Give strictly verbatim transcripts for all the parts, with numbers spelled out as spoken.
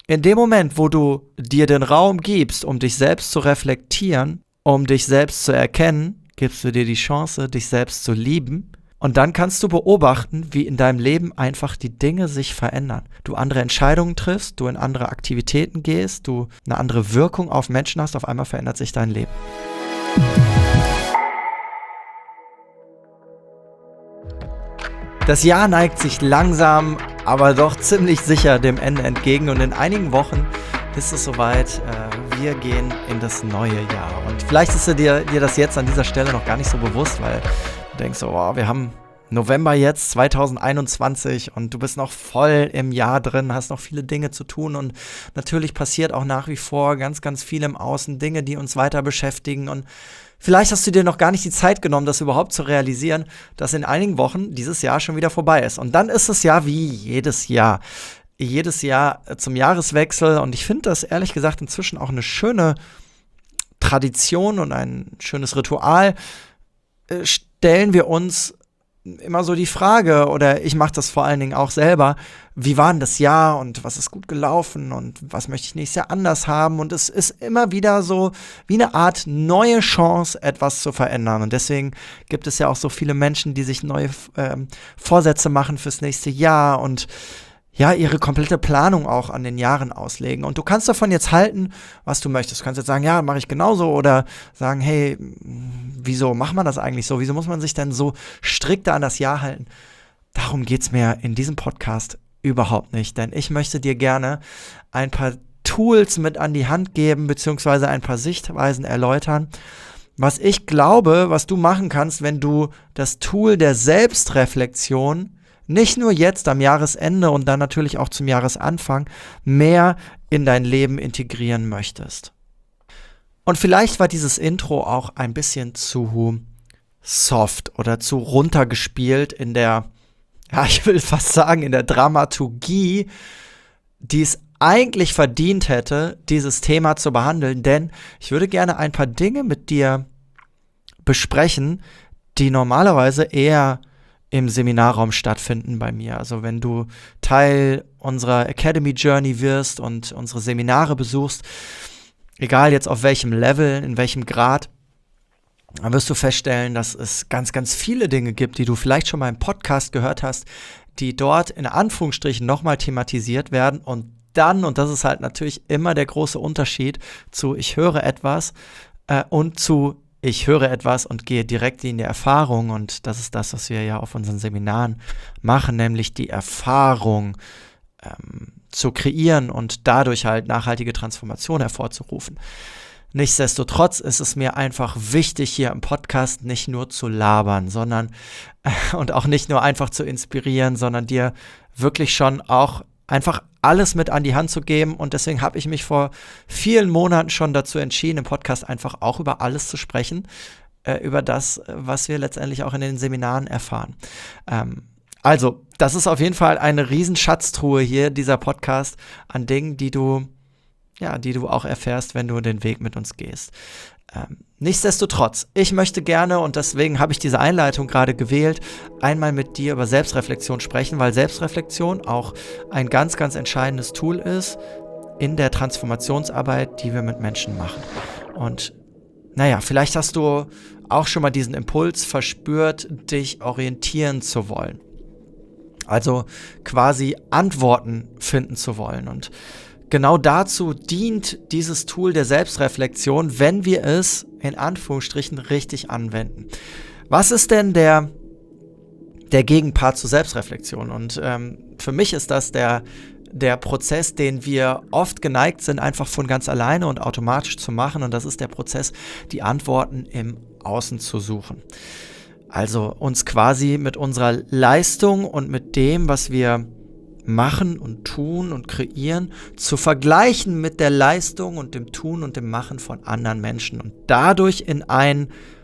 in dem Moment, wo du dir den Raum gibst, um dich selbst zu reflektieren, um dich selbst zu erkennen, gibst du dir die Chance, dich selbst zu lieben. Und dann kannst du beobachten, wie in deinem Leben einfach die Dinge sich verändern. Du andere Entscheidungen triffst, du in andere Aktivitäten gehst, du eine andere Wirkung auf Menschen hast, auf einmal verändert sich dein Leben. Das Jahr neigt sich langsam, aber doch ziemlich sicher dem Ende entgegen und in einigen Wochen ist es soweit, äh, wir gehen in das neue Jahr. Und vielleicht ist dir, dir das jetzt an dieser Stelle noch gar nicht so bewusst, weil du denkst, oh, wir haben November jetzt, zwanzig einundzwanzig und du bist noch voll im Jahr drin, hast noch viele Dinge zu tun und natürlich passiert auch nach wie vor ganz, ganz viel im Außen, Dinge, die uns weiter beschäftigen und vielleicht hast du dir noch gar nicht die Zeit genommen, das überhaupt zu realisieren, dass in einigen Wochen dieses Jahr schon wieder vorbei ist. Und dann ist es ja wie jedes Jahr. Jedes Jahr zum Jahreswechsel. Und ich finde das ehrlich gesagt inzwischen auch eine schöne Tradition und ein schönes Ritual. Äh, stellen wir uns immer so die Frage, oder ich mache das vor allen Dingen auch selber, wie war denn das Jahr und was ist gut gelaufen und was möchte ich nächstes Jahr anders haben? Und es ist immer wieder so wie eine Art neue Chance, etwas zu verändern. Und deswegen gibt es ja auch so viele Menschen, die sich neue ähm, Vorsätze machen fürs nächste Jahr und ja, ihre komplette Planung auch an den Jahren auslegen. Und du kannst davon jetzt halten, was du möchtest. Du kannst jetzt sagen, ja, mache ich genauso. Oder sagen, hey, wieso macht man das eigentlich so? Wieso muss man sich denn so strikter an das Jahr halten? Darum geht's mir in diesem Podcast überhaupt nicht. Denn ich möchte dir gerne ein paar Tools mit an die Hand geben, beziehungsweise ein paar Sichtweisen erläutern, was ich glaube, was du machen kannst, wenn du das Tool der Selbstreflexion nicht nur jetzt am Jahresende und dann natürlich auch zum Jahresanfang mehr in dein Leben integrieren möchtest. Und vielleicht war dieses Intro auch ein bisschen zu soft oder zu runtergespielt in der, ja, ich will fast sagen, in der Dramaturgie, die es eigentlich verdient hätte, dieses Thema zu behandeln, denn ich würde gerne ein paar Dinge mit dir besprechen, die normalerweise eher im Seminarraum stattfinden bei mir. Also wenn du Teil unserer Academy Journey wirst und unsere Seminare besuchst, egal jetzt auf welchem Level, in welchem Grad, dann wirst du feststellen, dass es ganz, ganz viele Dinge gibt, die du vielleicht schon mal im Podcast gehört hast, die dort in Anführungsstrichen nochmal thematisiert werden und dann, und das ist halt natürlich immer der große Unterschied zu ich höre etwas äh, und zu ich höre etwas und gehe direkt in die Erfahrung, und das ist das, was wir ja auf unseren Seminaren machen, nämlich die Erfahrung ähm, zu kreieren und dadurch halt nachhaltige Transformation hervorzurufen. Nichtsdestotrotz ist es mir einfach wichtig, hier im Podcast nicht nur zu labern, sondern äh, und auch nicht nur einfach zu inspirieren, sondern dir wirklich schon auch einfach alles mit an die Hand zu geben, und deswegen habe ich mich vor vielen Monaten schon dazu entschieden, im Podcast einfach auch über alles zu sprechen, äh, über das, was wir letztendlich auch in den Seminaren erfahren. Ähm, also, das ist auf jeden Fall eine Riesenschatztruhe hier, dieser Podcast, an Dingen, die du, ja, die du auch erfährst, wenn du den Weg mit uns gehst. Ähm, nichtsdestotrotz, ich möchte gerne, und deswegen habe ich diese Einleitung gerade gewählt, einmal mit dir über Selbstreflexion sprechen, weil Selbstreflexion auch ein ganz, ganz entscheidendes Tool ist in der Transformationsarbeit, die wir mit Menschen machen. Und naja, vielleicht hast du auch schon mal diesen Impuls verspürt, dich orientieren zu wollen. Also quasi Antworten finden zu wollen. Und genau dazu dient dieses Tool der Selbstreflexion, wenn wir es in Anführungsstrichen richtig anwenden. Was ist denn der, der Gegenpart zur Selbstreflexion? Und ähm, für mich ist das der, der Prozess, den wir oft geneigt sind, einfach von ganz alleine und automatisch zu machen. Und das ist der Prozess, die Antworten im Außen zu suchen. Also uns quasi mit unserer Leistung und mit dem, was wir machen und tun und kreieren, zu vergleichen mit der Leistung und dem Tun und dem Machen von anderen Menschen und dadurch in ein,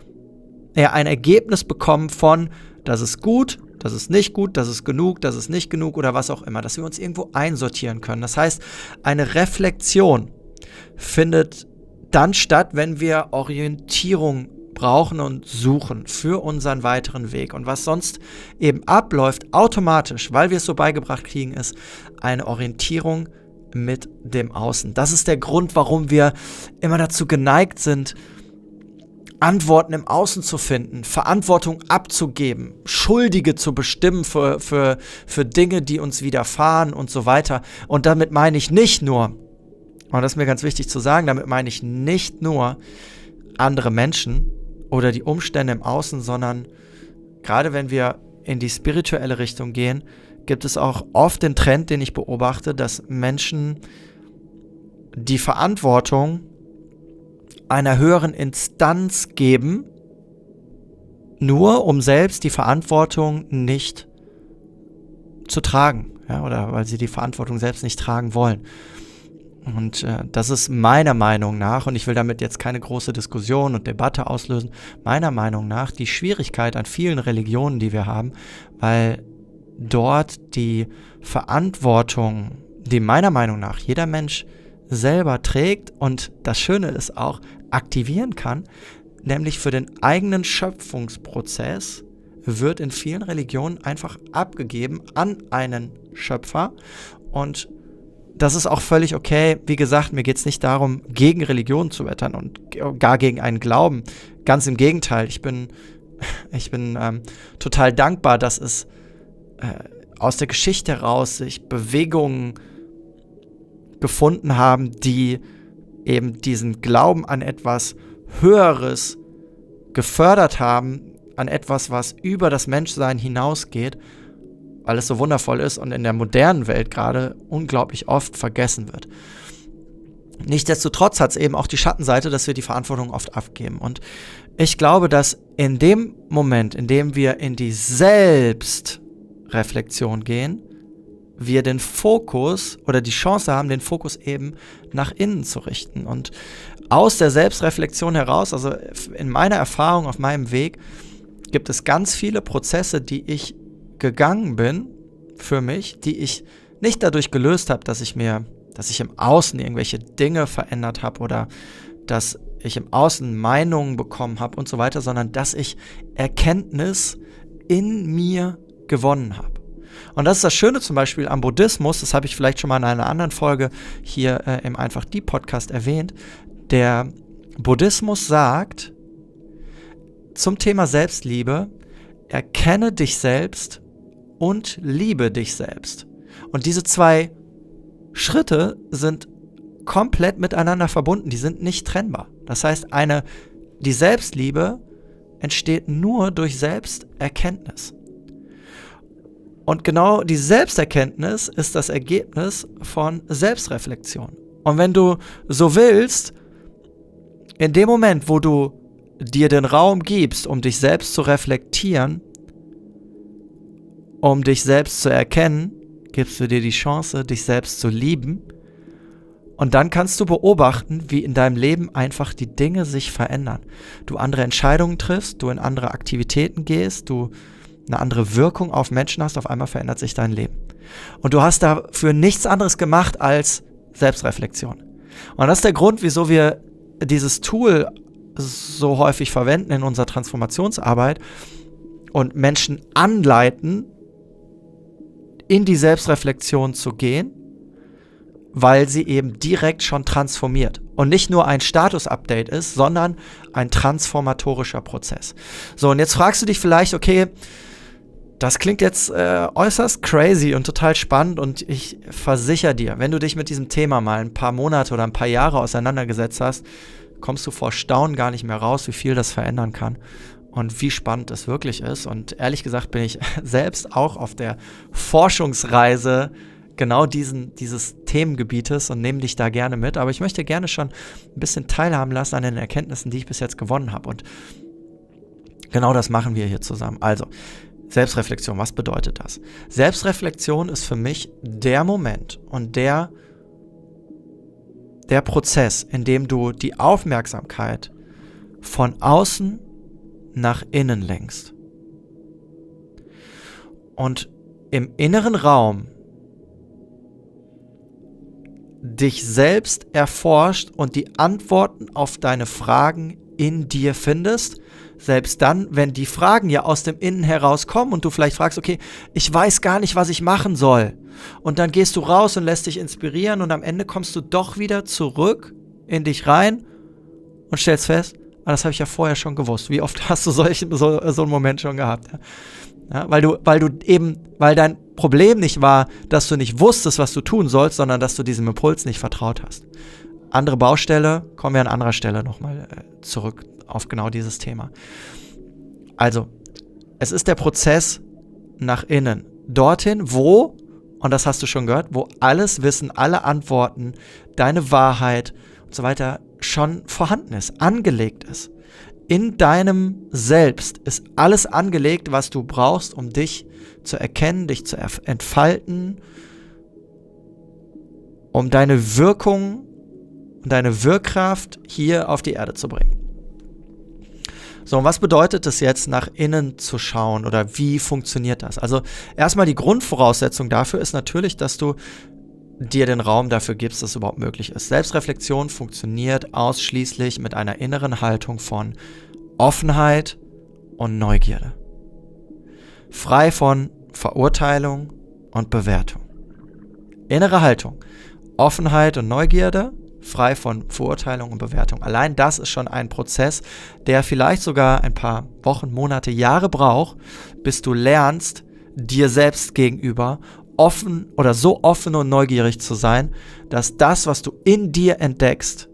ja, ein Ergebnis bekommen von, das ist gut, das ist nicht gut, das ist genug, das ist nicht genug oder was auch immer, dass wir uns irgendwo einsortieren können. Das heißt, eine Reflexion findet dann statt, wenn wir Orientierung brauchen und suchen für unseren weiteren Weg. Und was sonst eben abläuft, automatisch, weil wir es so beigebracht kriegen, ist eine Orientierung mit dem Außen. Das ist der Grund, warum wir immer dazu geneigt sind, Antworten im Außen zu finden, Verantwortung abzugeben, Schuldige zu bestimmen für, für, für Dinge, die uns widerfahren und so weiter. Und damit meine ich nicht nur, und das ist mir ganz wichtig zu sagen, damit meine ich nicht nur andere Menschen oder die Umstände im Außen, sondern gerade wenn wir in die spirituelle Richtung gehen, gibt es auch oft den Trend, den ich beobachte, dass Menschen die Verantwortung einer höheren Instanz geben, nur um selbst die Verantwortung nicht zu tragen, ja, oder weil sie die Verantwortung selbst nicht tragen wollen. Und äh, das ist meiner Meinung nach, und ich will damit jetzt keine große Diskussion und Debatte auslösen, meiner Meinung nach die Schwierigkeit an vielen Religionen, die wir haben, weil dort die Verantwortung, die meiner Meinung nach jeder Mensch selber trägt und das Schöne ist auch aktivieren kann, nämlich für den eigenen Schöpfungsprozess, wird in vielen Religionen einfach abgegeben an einen Schöpfer. Und das ist auch völlig okay. Wie gesagt, mir geht es nicht darum, gegen Religion zu wettern und gar gegen einen Glauben. Ganz im Gegenteil, ich bin, ich bin ähm, total dankbar, dass es äh, aus der Geschichte heraus sich Bewegungen gefunden haben, die eben diesen Glauben an etwas Höheres gefördert haben, an etwas, was über das Menschsein hinausgeht, weil es so wundervoll ist und in der modernen Welt gerade unglaublich oft vergessen wird. Nichtsdestotrotz hat es eben auch die Schattenseite, dass wir die Verantwortung oft abgeben. Und ich glaube, dass in dem Moment, in dem wir in die Selbstreflexion gehen, wir den Fokus oder die Chance haben, den Fokus eben nach innen zu richten. Und aus der Selbstreflexion heraus, also in meiner Erfahrung, auf meinem Weg, gibt es ganz viele Prozesse, die ich gegangen bin für mich, die ich nicht dadurch gelöst habe, dass ich mir, dass ich im Außen irgendwelche Dinge verändert habe oder dass ich im Außen Meinungen bekommen habe und so weiter, sondern dass ich Erkenntnis in mir gewonnen habe. Und das ist das Schöne zum Beispiel am Buddhismus, das habe ich vielleicht schon mal in einer anderen Folge hier äh, im Einfach die Podcast erwähnt. Der Buddhismus sagt zum Thema Selbstliebe, erkenne dich selbst und liebe dich selbst. Und diese zwei Schritte sind komplett miteinander verbunden, die sind nicht trennbar. Das heißt, eine, die Selbstliebe entsteht nur durch Selbsterkenntnis. Und genau die Selbsterkenntnis ist das Ergebnis von Selbstreflexion. Und wenn du so willst, in dem Moment, wo du dir den Raum gibst, um dich selbst zu reflektieren, um dich selbst zu erkennen, gibst du dir die Chance, dich selbst zu lieben. Und dann kannst du beobachten, wie in deinem Leben einfach die Dinge sich verändern. Du andere Entscheidungen triffst, du in andere Aktivitäten gehst, du eine andere Wirkung auf Menschen hast, auf einmal verändert sich dein Leben. Und du hast dafür nichts anderes gemacht als Selbstreflexion. Und das ist der Grund, wieso wir dieses Tool so häufig verwenden in unserer Transformationsarbeit und Menschen anleiten, in die Selbstreflexion zu gehen, weil sie eben direkt schon transformiert und nicht nur ein Status-Update ist, sondern ein transformatorischer Prozess. So, und jetzt fragst du dich vielleicht, okay, das klingt jetzt äh, äußerst crazy und total spannend und ich versichere dir, wenn du dich mit diesem Thema mal ein paar Monate oder ein paar Jahre auseinandergesetzt hast, kommst du vor Staunen gar nicht mehr raus, wie viel das verändern kann und wie spannend es wirklich ist. Und ehrlich gesagt bin ich selbst auch auf der Forschungsreise genau diesen, dieses Themengebietes und nehme dich da gerne mit. Aber ich möchte gerne schon ein bisschen teilhaben lassen an den Erkenntnissen, die ich bis jetzt gewonnen habe. Und genau das machen wir hier zusammen. Also, Selbstreflexion, was bedeutet das? Selbstreflexion ist für mich der Moment und der, der Prozess, in dem du die Aufmerksamkeit von außen nach innen lenkst. Und im inneren Raum dich selbst erforscht und die Antworten auf deine Fragen in dir findest, selbst dann, wenn die Fragen ja aus dem Innen heraus kommen und du vielleicht fragst, okay, ich weiß gar nicht, was ich machen soll. Und dann gehst du raus und lässt dich inspirieren und am Ende kommst du doch wieder zurück in dich rein und stellst fest, ah, das habe ich ja vorher schon gewusst. Wie oft hast du solch, so, so einen Moment schon gehabt? Ja? Ja, weil du, weil du eben, weil dein Problem nicht war, dass du nicht wusstest, was du tun sollst, sondern dass du diesem Impuls nicht vertraut hast. Andere Baustelle, kommen wir an anderer Stelle nochmal äh, zurück auf genau dieses Thema. Also, es ist der Prozess nach innen. Dorthin, wo, und das hast du schon gehört, wo alles Wissen, alle Antworten, deine Wahrheit und so weiter schon vorhanden ist, angelegt ist. In deinem Selbst ist alles angelegt, was du brauchst, um dich zu erkennen, dich zu entfalten, um deine Wirkung und deine Wirkkraft hier auf die Erde zu bringen. So, und was bedeutet es jetzt, nach innen zu schauen oder wie funktioniert das? Also erstmal die Grundvoraussetzung dafür ist natürlich, dass du dir den Raum dafür gibst, dass es überhaupt möglich ist. Selbstreflexion funktioniert ausschließlich mit einer inneren Haltung von Offenheit und Neugierde. Frei von Verurteilung und Bewertung. Innere Haltung, Offenheit und Neugierde, frei von Verurteilung und Bewertung. Allein das ist schon ein Prozess, der vielleicht sogar ein paar Wochen, Monate, Jahre braucht, bis du lernst, dir selbst gegenüber offen oder so offen und neugierig zu sein, dass das, was du in dir entdeckst,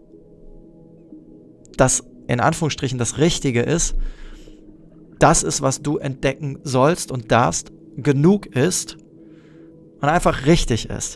das in Anführungsstrichen das Richtige ist, das ist, was du entdecken sollst und darfst, genug ist und einfach richtig ist.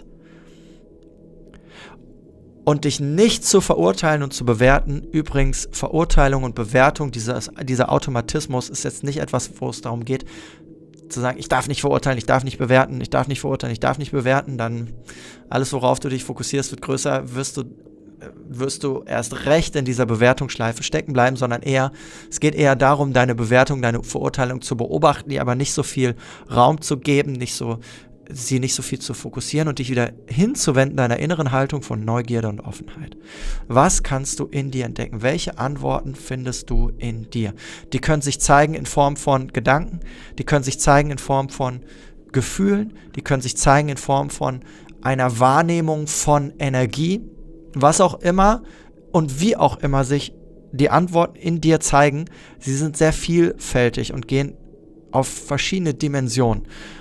Und dich nicht zu verurteilen und zu bewerten. Übrigens, Verurteilung und Bewertung, dieser, dieser Automatismus ist jetzt nicht etwas, wo es darum geht, zu sagen, ich darf nicht verurteilen, ich darf nicht bewerten, ich darf nicht verurteilen, ich darf nicht bewerten, dann alles, worauf du dich fokussierst, wird größer, wirst du, wirst du erst recht in dieser Bewertungsschleife stecken bleiben, sondern eher, es geht eher darum, deine Bewertung, deine Verurteilung zu beobachten, die aber nicht so viel Raum zu geben, nicht so, sie nicht so viel zu fokussieren und dich wieder hinzuwenden deiner inneren Haltung von Neugierde und Offenheit. Was kannst du in dir entdecken? Welche Antworten findest du in dir? Die können sich zeigen in Form von Gedanken, die können sich zeigen in Form von Gefühlen, die können sich zeigen in Form von einer Wahrnehmung von Energie, was auch immer und wie auch immer sich die Antworten in dir zeigen. Sie sind sehr vielfältig und gehen auf verschiedene Dimensionen.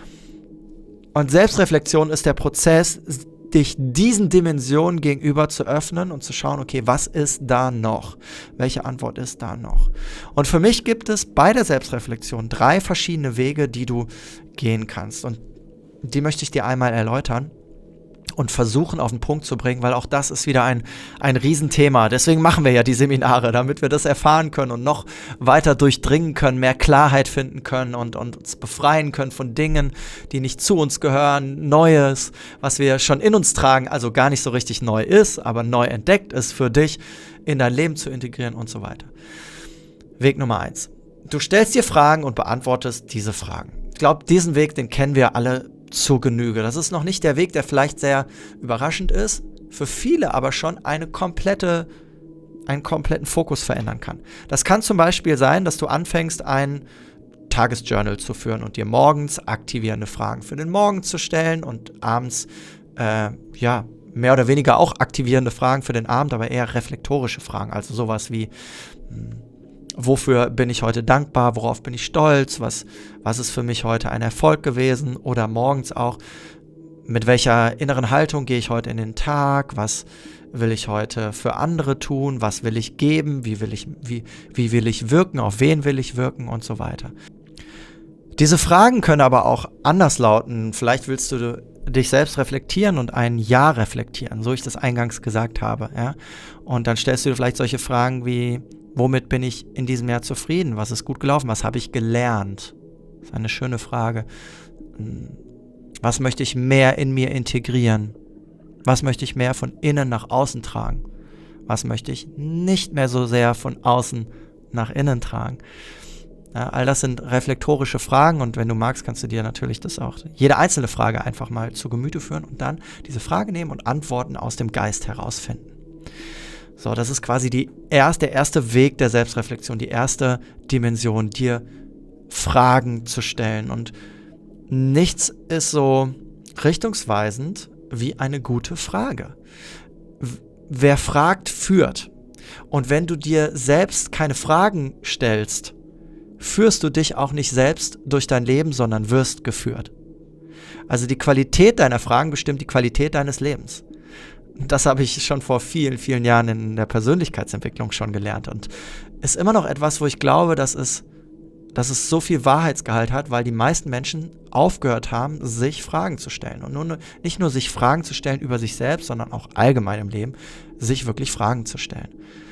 Und Selbstreflexion ist der Prozess, dich diesen Dimensionen gegenüber zu öffnen und zu schauen, okay, was ist da noch? Welche Antwort ist da noch? Und für mich gibt es bei der Selbstreflexion drei verschiedene Wege, die du gehen kannst. Und die möchte ich dir einmal erläutern und versuchen auf den Punkt zu bringen, weil auch das ist wieder ein, ein Riesenthema. Deswegen machen wir ja die Seminare, damit wir das erfahren können und noch weiter durchdringen können, mehr Klarheit finden können und, und uns befreien können von Dingen, die nicht zu uns gehören, Neues, was wir schon in uns tragen, also gar nicht so richtig neu ist, aber neu entdeckt ist für dich, in dein Leben zu integrieren und so weiter. Weg Nummer eins. Du stellst dir Fragen und beantwortest diese Fragen. Ich glaube, diesen Weg, den kennen wir alle zur Genüge. Das ist noch nicht der Weg, der vielleicht sehr überraschend ist, für viele aber schon eine komplette, einen kompletten Fokus verändern kann. Das kann zum Beispiel sein, dass du anfängst, ein Tagesjournal zu führen und dir morgens aktivierende Fragen für den Morgen zu stellen und abends, äh, ja, mehr oder weniger auch aktivierende Fragen für den Abend, aber eher reflektorische Fragen, also sowas wie, mh, wofür bin ich heute dankbar, worauf bin ich stolz, was, was ist für mich heute ein Erfolg gewesen oder morgens auch, mit welcher inneren Haltung gehe ich heute in den Tag, was will ich heute für andere tun, was will ich geben, wie will ich, wie, wie will ich wirken, auf wen will ich wirken und so weiter. Diese Fragen können aber auch anders lauten. Vielleicht willst du dich selbst reflektieren und ein Ja reflektieren, so ich das eingangs gesagt habe. Ja? Und dann stellst du dir vielleicht solche Fragen wie, womit bin ich in diesem Jahr zufrieden? Was ist gut gelaufen? Was habe ich gelernt? Das ist eine schöne Frage. Was möchte ich mehr in mir integrieren? Was möchte ich mehr von innen nach außen tragen? Was möchte ich nicht mehr so sehr von außen nach innen tragen? Ja, all das sind reflektorische Fragen und wenn du magst, kannst du dir natürlich das auch, jede einzelne Frage einfach mal zu Gemüte führen und dann diese Frage nehmen und Antworten aus dem Geist herausfinden. So, das ist quasi die erst, der erste Weg der Selbstreflexion, die erste Dimension, dir Fragen zu stellen. Und nichts ist so richtungsweisend wie eine gute Frage. Wer fragt, führt. Und wenn du dir selbst keine Fragen stellst, führst du dich auch nicht selbst durch dein Leben, sondern wirst geführt. Also die Qualität deiner Fragen bestimmt die Qualität deines Lebens. Das habe ich schon vor vielen, vielen Jahren in der Persönlichkeitsentwicklung schon gelernt und ist immer noch etwas, wo ich glaube, dass es, dass es so viel Wahrheitsgehalt hat, weil die meisten Menschen aufgehört haben, sich Fragen zu stellen. Und nur, nicht nur sich Fragen zu stellen über sich selbst, sondern auch allgemein im Leben, sich wirklich Fragen zu stellen.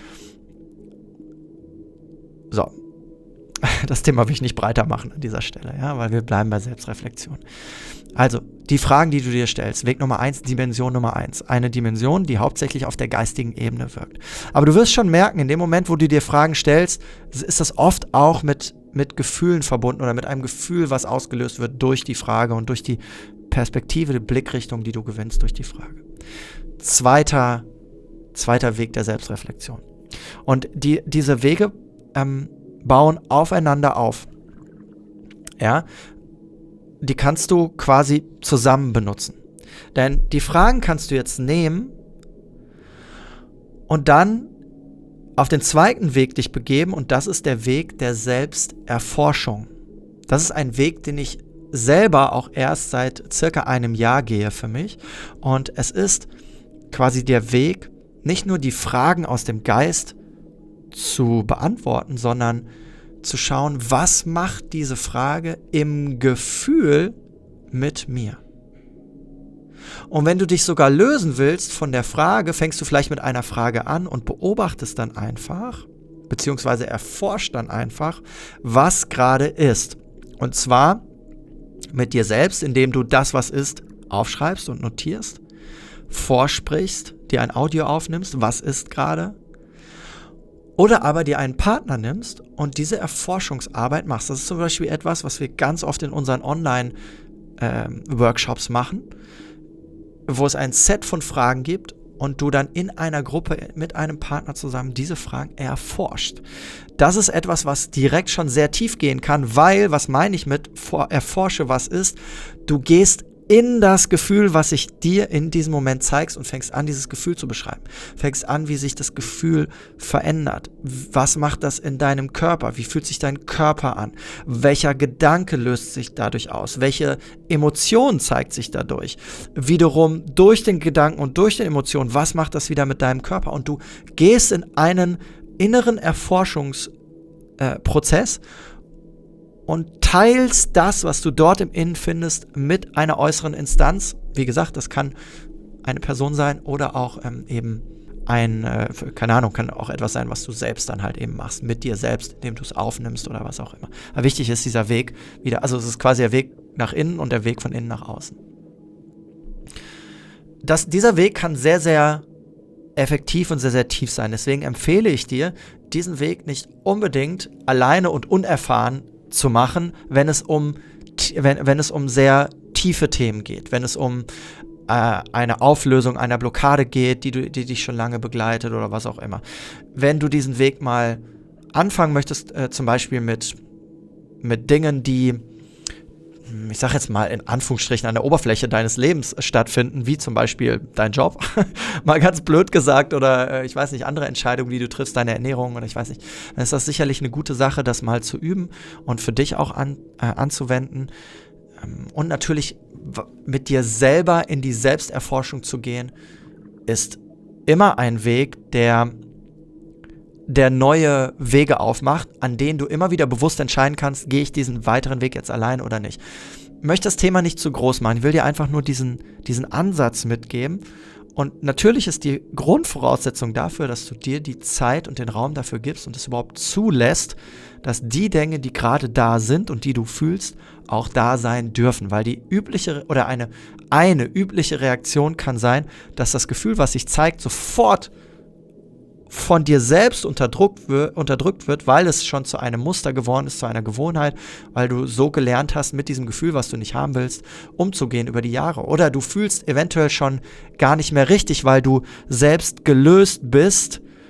So, das Thema will ich nicht breiter machen an dieser Stelle, ja, weil wir bleiben bei Selbstreflexion. Also, die Fragen, die du dir stellst, Weg Nummer eins, Dimension Nummer eins. Eine Dimension, die hauptsächlich auf der geistigen Ebene wirkt. Aber du wirst schon merken, in dem Moment, wo du dir Fragen stellst, ist das oft auch mit, mit Gefühlen verbunden oder mit einem Gefühl, was ausgelöst wird durch die Frage und durch die Perspektive, die Blickrichtung, die du gewinnst durch die Frage. Zweiter, zweiter Weg der Selbstreflexion. Und die, diese Wege ähm, bauen aufeinander auf. Ja, die kannst du quasi zusammen benutzen. Denn die Fragen kannst du jetzt nehmen und dann auf den zweiten Weg dich begeben und das ist der Weg der Selbsterforschung. Das ist ein Weg, den ich selber auch erst seit circa einem Jahr gehe für mich und es ist quasi der Weg, nicht nur die Fragen aus dem Geist zu beantworten, sondern zu schauen, was macht diese Frage im Gefühl mit mir? Und wenn du dich sogar lösen willst von der Frage, fängst du vielleicht mit einer Frage an und beobachtest dann einfach, beziehungsweise erforscht dann einfach, was gerade ist. Und zwar mit dir selbst, indem du das, was ist, aufschreibst und notierst, vorsprichst, dir ein Audio aufnimmst, was ist gerade, oder aber dir einen Partner nimmst und diese Erforschungsarbeit machst. Das ist zum Beispiel etwas, was wir ganz oft in unseren Online-Workshops ähm, machen, wo es ein Set von Fragen gibt und du dann in einer Gruppe mit einem Partner zusammen diese Fragen erforscht. Das ist etwas, was direkt schon sehr tief gehen kann, weil, was meine ich mit vor, erforsche, was ist, du gehst in das Gefühl, was sich dir in diesem Moment zeigst und fängst an, dieses Gefühl zu beschreiben. Fängst an, wie sich das Gefühl verändert. Was macht das in deinem Körper? Wie fühlt sich dein Körper an? Welcher Gedanke löst sich dadurch aus? Welche Emotion zeigt sich dadurch? Wiederum durch den Gedanken und durch die Emotion, was macht das wieder mit deinem Körper? Und du gehst in einen inneren Erforschungsprozess und teilst das, was du dort im Innen findest, mit einer äußeren Instanz. Wie gesagt, das kann eine Person sein oder auch ähm, eben ein, äh, keine Ahnung, kann auch etwas sein, was du selbst dann halt eben machst, mit dir selbst, indem du es aufnimmst oder was auch immer. Aber wichtig ist dieser Weg wieder, also es ist quasi der Weg nach innen und der Weg von innen nach außen. Das, dieser Weg kann sehr, sehr effektiv und sehr, sehr tief sein. Deswegen empfehle ich dir, diesen Weg nicht unbedingt alleine und unerfahren zu machen, wenn es um, wenn, wenn es um sehr tiefe Themen geht, wenn es um äh, eine Auflösung einer Blockade geht, die, du, die dich schon lange begleitet oder was auch immer. Wenn du diesen Weg mal anfangen möchtest, äh, zum Beispiel mit, mit Dingen, die, ich sag jetzt mal in Anführungsstrichen, an der Oberfläche deines Lebens stattfinden, wie zum Beispiel dein Job, mal ganz blöd gesagt, oder äh, ich weiß nicht, andere Entscheidungen, die du triffst, deine Ernährung oder ich weiß nicht, dann ist das sicherlich eine gute Sache, das mal zu üben und für dich auch an, äh, anzuwenden ähm, und natürlich w- mit dir selber in die Selbsterforschung zu gehen, ist immer ein Weg, der der neue Wege aufmacht, an denen du immer wieder bewusst entscheiden kannst, gehe ich diesen weiteren Weg jetzt allein oder nicht. Ich möchte das Thema nicht zu groß machen, ich will dir einfach nur diesen, diesen Ansatz mitgeben und natürlich ist die Grundvoraussetzung dafür, dass du dir die Zeit und den Raum dafür gibst und es überhaupt zulässt, dass die Dinge, die gerade da sind und die du fühlst, auch da sein dürfen, weil die übliche oder eine, eine übliche Reaktion kann sein, dass das Gefühl, was sich zeigt, sofort von dir selbst unterdrückt wird, unterdrückt wird, weil es schon zu einem Muster geworden ist, zu einer Gewohnheit, weil du so gelernt hast, mit diesem Gefühl, was du nicht haben willst, umzugehen über die Jahre. Oder du fühlst eventuell schon gar nicht mehr richtig, weil du selbst gelöst bist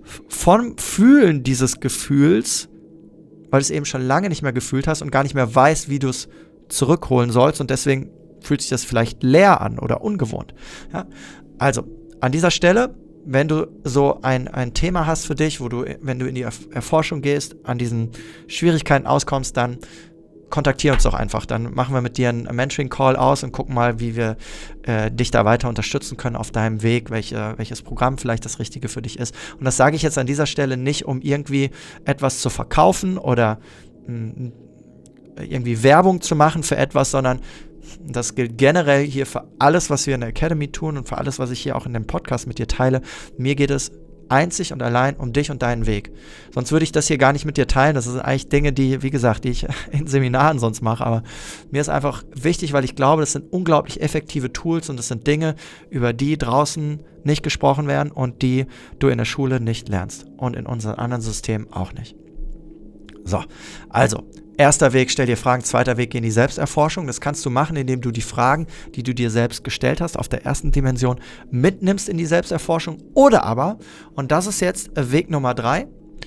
vom Fühlen dieses Gefühls, weil du es eben schon lange nicht mehr gefühlt hast und gar nicht mehr weißt, wie du es zurückholen sollst und deswegen fühlt sich das vielleicht leer an oder ungewohnt. Ja? Also, an dieser Stelle, wenn du so ein, ein Thema hast für dich, wo du, wenn du in die Erforschung gehst, an diesen Schwierigkeiten auskommst, dann kontaktiere uns doch einfach. Dann machen wir mit dir einen Mentoring-Call aus und gucken mal, wie wir äh, dich da weiter unterstützen können auf deinem Weg, welche, welches Programm vielleicht das Richtige für dich ist. Und das sage ich jetzt an dieser Stelle nicht, um irgendwie etwas zu verkaufen oder mh, irgendwie Werbung zu machen für etwas, sondern das gilt generell hier für alles, was wir in der Academy tun und für alles, was ich hier auch in dem Podcast mit dir teile. Mir geht es einzig und allein um dich und deinen Weg. Sonst würde ich das hier gar nicht mit dir teilen. Das sind eigentlich Dinge, die, wie gesagt, die ich in Seminaren sonst mache. Aber mir ist einfach wichtig, weil ich glaube, das sind unglaublich effektive Tools und das sind Dinge, über die draußen nicht gesprochen werden und die du in der Schule nicht lernst und in unseren anderen Systemen auch nicht. So, also, erster Weg, stell dir Fragen, zweiter Weg, geh in die Selbsterforschung. Das kannst du machen, indem du die Fragen, die du dir selbst gestellt hast, auf der ersten Dimension mitnimmst in die Selbsterforschung. Oder aber, und das ist jetzt Weg Nummer drei,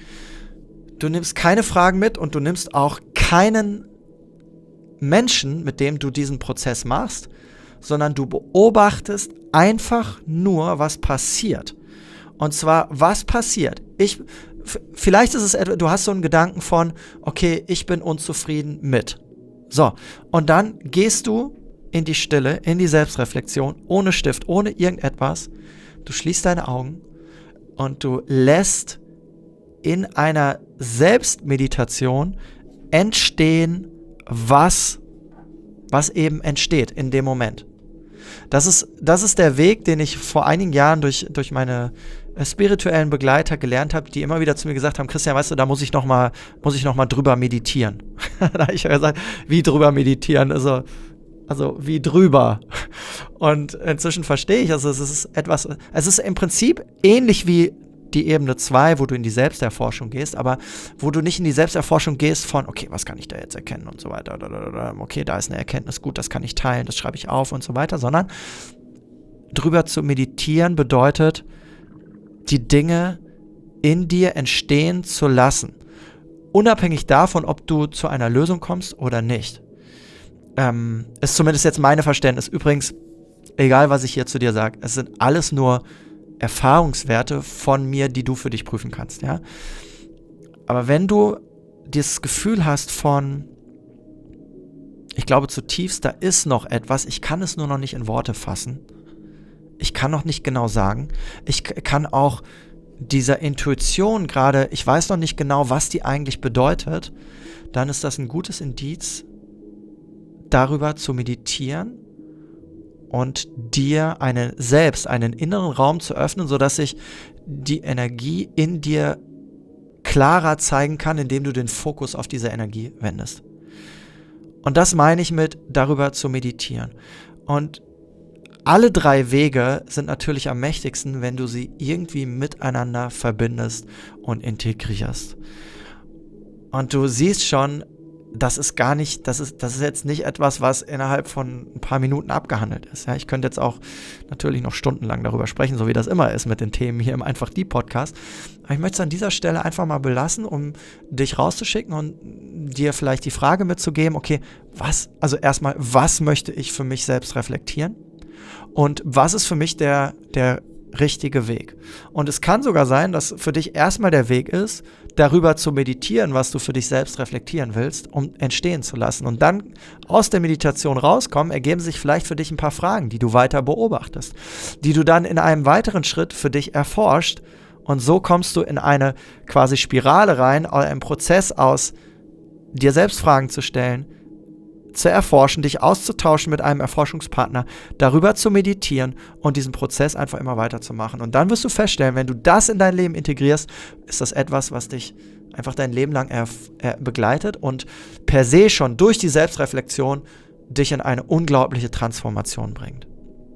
du nimmst keine Fragen mit und du nimmst auch keinen Menschen, mit dem du diesen Prozess machst, sondern du beobachtest einfach nur, was passiert. Und zwar, was passiert? Ich... Vielleicht ist es etwa, du hast so einen Gedanken von, okay, ich bin unzufrieden mit. So, und dann gehst du in die Stille, in die Selbstreflexion, ohne Stift, ohne irgendetwas. Du schließt deine Augen und du lässt in einer Selbstmeditation entstehen, was, was eben entsteht in dem Moment. Das ist, das ist der Weg, den ich vor einigen Jahren durch, durch meine spirituellen Begleiter gelernt habe, die immer wieder zu mir gesagt haben, Christian, weißt du, da muss ich noch mal, muss ich noch mal drüber meditieren. Da habe ich gesagt, wie drüber meditieren? Also, also wie drüber? Und inzwischen verstehe ich, also es ist etwas, es ist im Prinzip ähnlich wie die Ebene zwei, wo du in die Selbsterforschung gehst, aber wo du nicht in die Selbsterforschung gehst von, okay, was kann ich da jetzt erkennen und so weiter, okay, da ist eine Erkenntnis, gut, das kann ich teilen, das schreibe ich auf und so weiter, sondern drüber zu meditieren bedeutet, die Dinge in dir entstehen zu lassen. Unabhängig davon, ob du zu einer Lösung kommst oder nicht. Ähm, ist zumindest jetzt meine Verständnis. Übrigens, egal was ich hier zu dir sage, es sind alles nur Erfahrungswerte von mir, die du für dich prüfen kannst. Ja? Aber wenn du dieses Gefühl hast von, ich glaube zutiefst, da ist noch etwas, ich kann es nur noch nicht in Worte fassen, ich kann noch nicht genau sagen. Ich k- kann auch dieser Intuition gerade, ich weiß noch nicht genau, was die eigentlich bedeutet, dann ist das ein gutes Indiz, darüber zu meditieren und dir einen selbst, einen inneren Raum zu öffnen, sodass sich die Energie in dir klarer zeigen kann, indem du den Fokus auf diese Energie wendest. Und das meine ich mit darüber zu meditieren. Und alle drei Wege sind natürlich am mächtigsten, wenn du sie irgendwie miteinander verbindest und integrierst. Und du siehst schon, das ist gar nicht, das ist, das ist jetzt nicht etwas, was innerhalb von ein paar Minuten abgehandelt ist. Ja, ich könnte jetzt auch natürlich noch stundenlang darüber sprechen, so wie das immer ist mit den Themen hier im Einfach die Podcast. Aber ich möchte es an dieser Stelle einfach mal belassen, um dich rauszuschicken und dir vielleicht die Frage mitzugeben, okay, was, also erstmal, was möchte ich für mich selbst reflektieren? Und was ist für mich der, der richtige Weg? Und es kann sogar sein, dass für dich erstmal der Weg ist, darüber zu meditieren, was du für dich selbst reflektieren willst, um entstehen zu lassen. Und dann aus der Meditation rauskommen, ergeben sich vielleicht für dich ein paar Fragen, die du weiter beobachtest, die du dann in einem weiteren Schritt für dich erforscht. Und so kommst du in eine quasi Spirale rein, einen Prozess aus dir selbst Fragen zu stellen, zu erforschen, dich auszutauschen mit einem Erforschungspartner, darüber zu meditieren und diesen Prozess einfach immer weiterzumachen. Und dann wirst du feststellen, wenn du das in dein Leben integrierst, ist das etwas, was dich einfach dein Leben lang erf- er begleitet und per se schon durch die Selbstreflexion dich in eine unglaubliche Transformation bringt.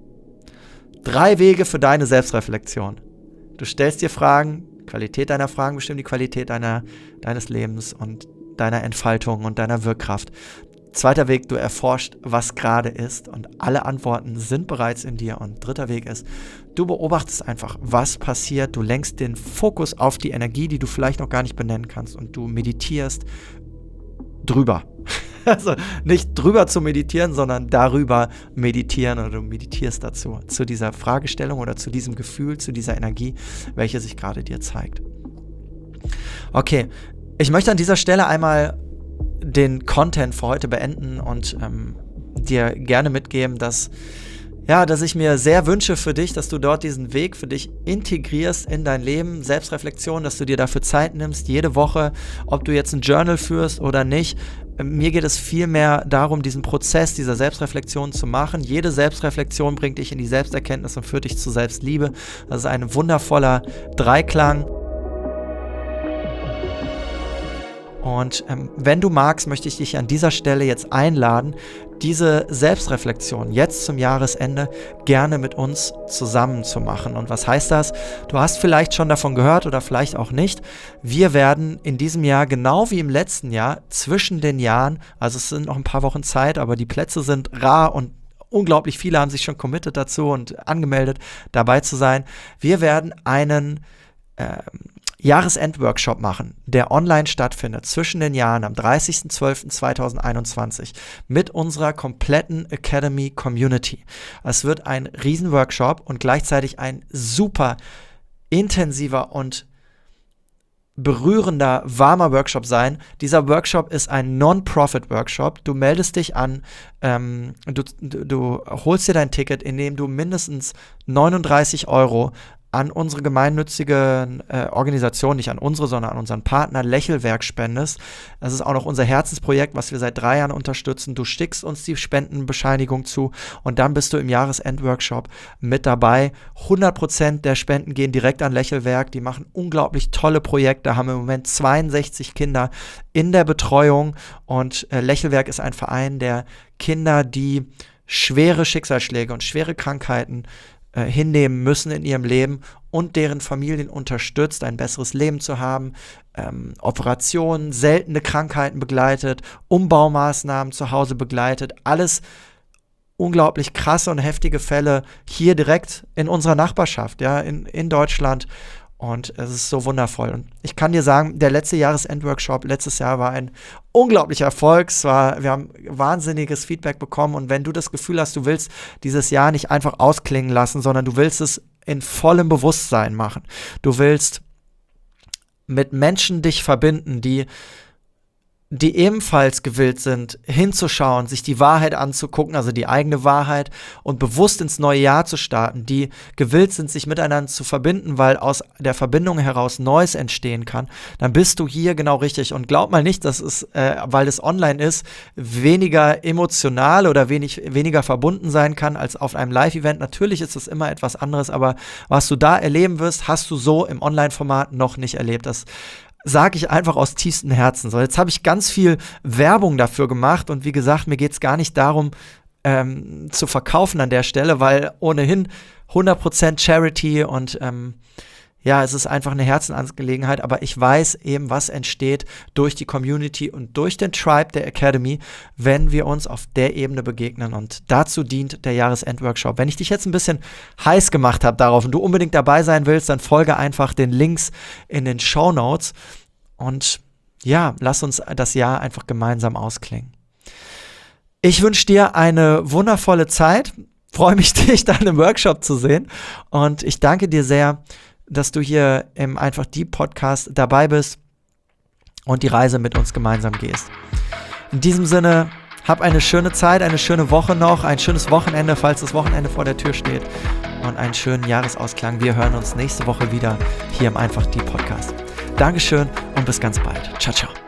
Drei Wege für deine Selbstreflexion. Du stellst dir Fragen, die Qualität deiner Fragen bestimmt die Qualität deiner, deines Lebens und deiner Entfaltung und deiner Wirkkraft. Zweiter Weg, du erforscht, was gerade ist und alle Antworten sind bereits in dir. Und dritter Weg ist, du beobachtest einfach, was passiert. Du lenkst den Fokus auf die Energie, die du vielleicht noch gar nicht benennen kannst und du meditierst drüber. Also nicht drüber zu meditieren, sondern darüber meditieren oder du meditierst dazu, zu dieser Fragestellung oder zu diesem Gefühl, zu dieser Energie, welche sich gerade dir zeigt. Okay, ich möchte an dieser Stelle einmal den Content für heute beenden und ähm, dir gerne mitgeben, dass, ja, dass ich mir sehr wünsche für dich, dass du dort diesen Weg für dich integrierst in dein Leben, Selbstreflexion, dass du dir dafür Zeit nimmst, jede Woche, ob du jetzt ein Journal führst oder nicht. Mir geht es vielmehr darum, diesen Prozess dieser Selbstreflexion zu machen. Jede Selbstreflexion bringt dich in die Selbsterkenntnis und führt dich zur Selbstliebe. Das ist ein wundervoller Dreiklang. Und ähm, wenn du magst, möchte ich dich an dieser Stelle jetzt einladen, diese Selbstreflexion jetzt zum Jahresende gerne mit uns zusammen zu machen. Und was heißt das? Du hast vielleicht schon davon gehört oder vielleicht auch nicht. Wir werden in diesem Jahr, genau wie im letzten Jahr, zwischen den Jahren, also es sind noch ein paar Wochen Zeit, aber die Plätze sind rar und unglaublich viele haben sich schon committed dazu und angemeldet, dabei zu sein. Wir werden einen ähm, Jahresendworkshop machen, der online stattfindet zwischen den Jahren am dreißigsten zwölften zweitausendeinundzwanzig mit unserer kompletten Academy Community. Es wird ein Riesenworkshop und gleichzeitig ein super intensiver und berührender, warmer Workshop sein. Dieser Workshop ist ein Non-Profit-Workshop. Du meldest dich an, ähm, du, du, du holst dir dein Ticket, indem du mindestens neununddreißig Euro an unsere gemeinnützige äh, Organisation, nicht an unsere, sondern an unseren Partner Lächelwerk spendest. Das ist auch noch unser Herzensprojekt, was wir seit drei Jahren unterstützen. Du schickst uns die Spendenbescheinigung zu und dann bist du im Jahresendworkshop mit dabei. hundert Prozent der Spenden gehen direkt an Lächelwerk. Die machen unglaublich tolle Projekte, haben im Moment zweiundsechzig Kinder in der Betreuung und äh, Lächelwerk ist ein Verein, der Kinder, die schwere Schicksalsschläge und schwere Krankheiten hinnehmen müssen in ihrem Leben und deren Familien unterstützt, ein besseres Leben zu haben, ähm, Operationen, seltene Krankheiten begleitet, Umbaumaßnahmen zu Hause begleitet, alles unglaublich krasse und heftige Fälle hier direkt in unserer Nachbarschaft, ja, in, in Deutschland. Und es ist so wundervoll. Und ich kann dir sagen, der letzte Jahresendworkshop letztes Jahr war ein unglaublicher Erfolg. Es war, wir haben wahnsinniges Feedback bekommen. Und wenn du das Gefühl hast, du willst dieses Jahr nicht einfach ausklingen lassen, sondern du willst es in vollem Bewusstsein machen. Du willst mit Menschen dich verbinden, die die ebenfalls gewillt sind, hinzuschauen, sich die Wahrheit anzugucken, also die eigene Wahrheit und bewusst ins neue Jahr zu starten, die gewillt sind, sich miteinander zu verbinden, weil aus der Verbindung heraus Neues entstehen kann, dann bist du hier genau richtig. Und glaub mal nicht, dass es, äh, weil es online ist, weniger emotional oder wenig, weniger verbunden sein kann als auf einem Live-Event. Natürlich ist es immer etwas anderes, aber was du da erleben wirst, hast du so im Online-Format noch nicht erlebt. Das sage ich einfach aus tiefstem Herzen. So, jetzt habe ich ganz viel Werbung dafür gemacht und wie gesagt, mir geht es gar nicht darum, ähm, zu verkaufen an der Stelle, weil ohnehin hundert Prozent Charity und ähm, ja, es ist einfach eine Herzensangelegenheit, aber ich weiß eben, was entsteht durch die Community und durch den Tribe der Academy, wenn wir uns auf der Ebene begegnen und dazu dient der Jahresendworkshop. Wenn ich dich jetzt ein bisschen heiß gemacht habe darauf und du unbedingt dabei sein willst, dann folge einfach den Links in den Shownotes und ja, lass uns das Jahr einfach gemeinsam ausklingen. Ich wünsche dir eine wundervolle Zeit, freue mich, dich dann im Workshop zu sehen und ich danke dir sehr, dass du hier im Einfach Deep Podcast dabei bist und die Reise mit uns gemeinsam gehst. In diesem Sinne, hab eine schöne Zeit, eine schöne Woche noch, ein schönes Wochenende, falls das Wochenende vor der Tür steht und einen schönen Jahresausklang. Wir hören uns nächste Woche wieder hier im Einfach Deep Podcast. Dankeschön und bis ganz bald. Ciao, ciao.